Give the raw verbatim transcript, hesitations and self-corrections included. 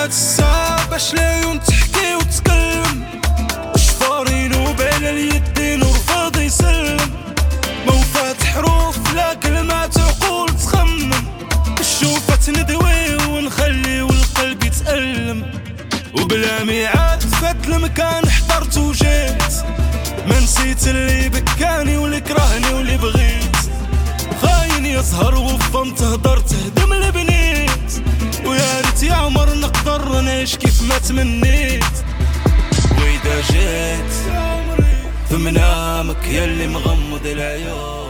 جات الساعة باش العيون تحكي وتكلم، شفارين وبين اليدين ورفض يسلم، مو فاتح حروف لا كلمات عقول تخمم، الشوفة تندوي ونخلي والقلب يتألم، وبلا ميعاد فات المكان حضرت وجيت، ما نسيت اللي بكاني واللي كرهني واللي بغيت، خاين يظهر وفنت هدر تهدم البنيت، ويا ريت يا عمر نقدر نعيش كيف ما تمنيت، وإذا جيت في منامك يلي مغمض العيون